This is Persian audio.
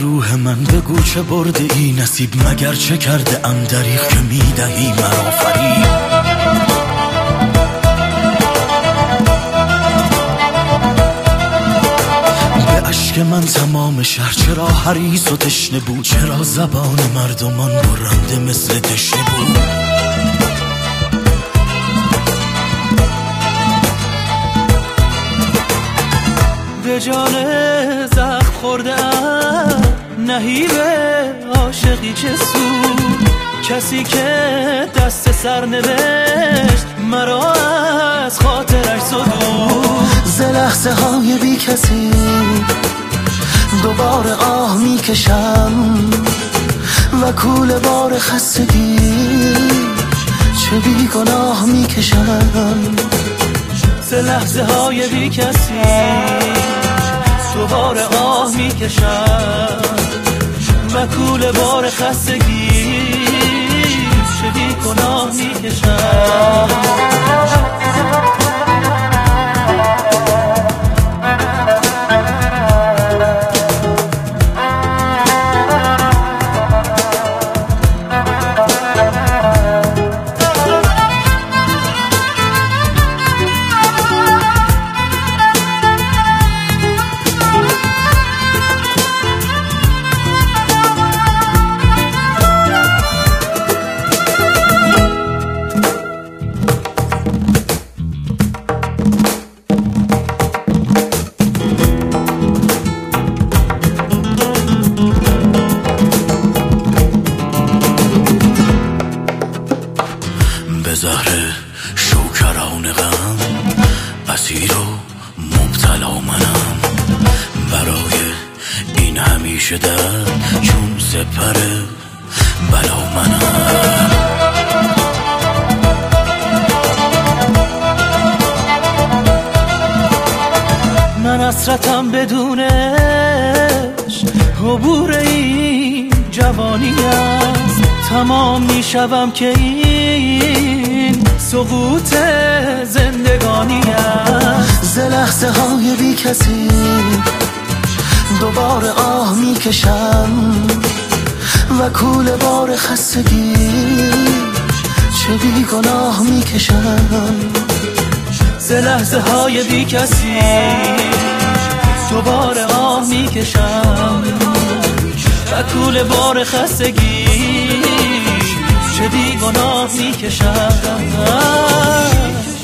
روح من بگو چه برده ای نصیب مگر چه کرده ام دریغ که میدهی مرا فریب. به اشک من تمام شهر چرا حریص و تشنه بود، چرا زبان مردمان برنده مثل دشنه بود. به جان زخم خورده ام نهیب عاشقی چه سود، کسی که دست سر نوشت مرا از خاطرش زدود. ز لحظه های بی کسی دوباره آه میکشم و کوله بار خستگی چه بی گناه میکشم. ز لحظه های بی کسی دوباره آه میکشم و کوله بار خستگی چه بی گناه میکشم. به زهر شوکران غم اسیر و مبتلا منم، برای این همیشه درد چون سپر بلا منم. من حسرتم بدونش عبور این جوانی است، تمام میشوم که این سقوط زندگانی است. ز لحظه های بی کسی دوباره آه میکشم و کوله بار خستگی چه بی گناه میکشم. ز لحظه های بی کسی دوباره آه میکشم و کوله بار خستگی چه بی گناه میکشم.